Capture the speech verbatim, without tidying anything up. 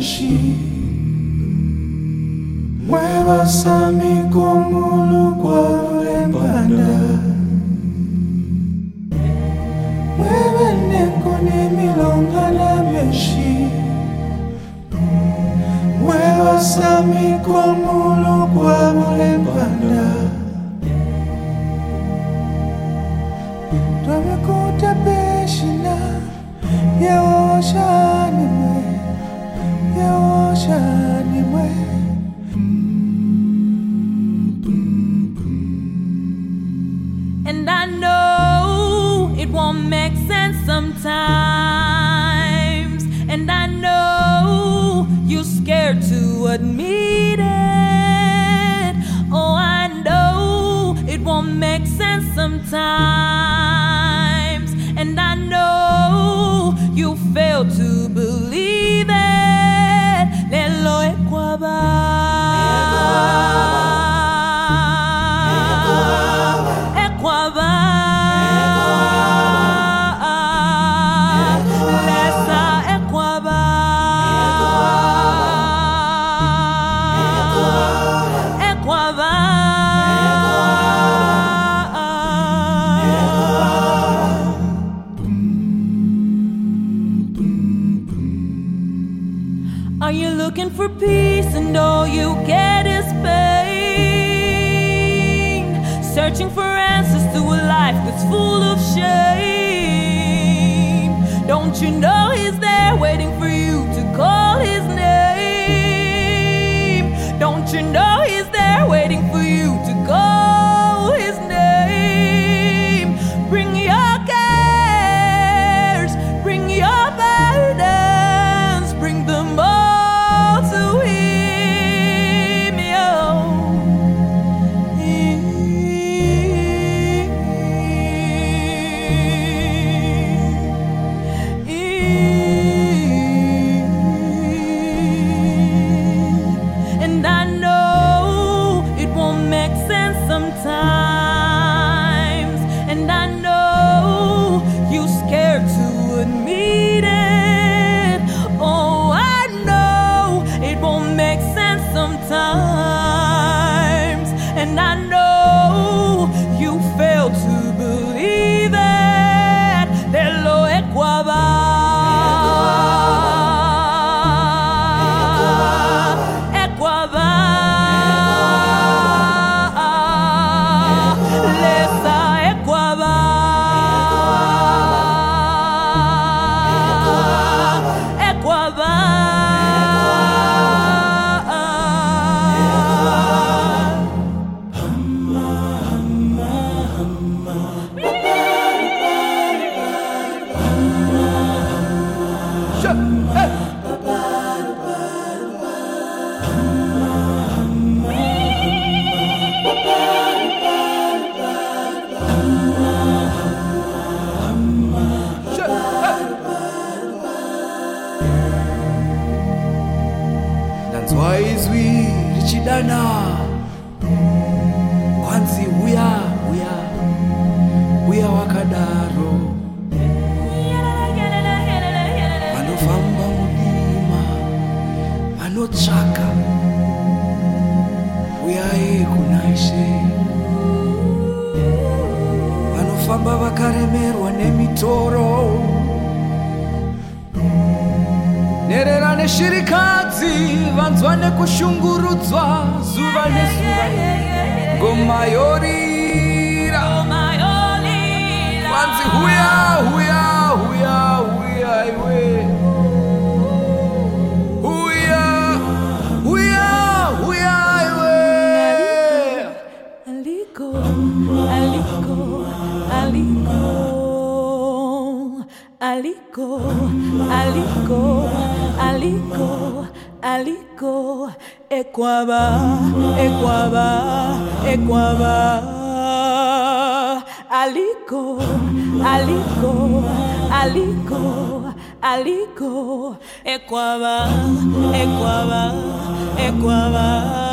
meshi Mueva sami komulu kwa ulembanda Mueve neko ni milonga na meshi Mueva sami komulu kwa ulembanda Dame kuta beshina Yo shani mwe Yo shani mwe And I know it won't make sense sometimes. And I know you're scared to admit it. Oh, I know it won't make sense sometimes. And I know you fail to believe it. Lelo ekwaba. Are you looking for peace and all you get is pain? Searching for answers to a life that's full of shame. Don't you know he's there waiting for you to call his name? Don't you know he's there waiting for you to call his name? Bring your cares, bring your burdens, bring them all. Sometimes, and I know you're scared to admit it. Oh, I know it won't make sense sometimes, and I know you fail to believe it. Lelo ekwaba. Waizwi richidana kwanzi uya uya uya wakadaro vanofamba mudima vanotsvaka uyai kunaishe vanofamba vakaremerwa nemitoro nerera neshirikadzi vanzwa nekushungurudzwa zuva nezuva ngoma yorira vanzi huya huya huya huya iwe huya huya huya iwe Aliko aliko aliko aliko aliko aliko aliko ekwaba ekwaba ekwaba aliko aliko aliko aliko ekwaba ekwaba ekwaba